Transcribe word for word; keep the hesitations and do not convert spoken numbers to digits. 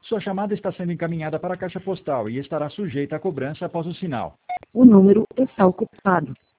Sua chamada está sendo encaminhada para a caixa postal e estará sujeita a cobrança após o sinal. O número está ocupado.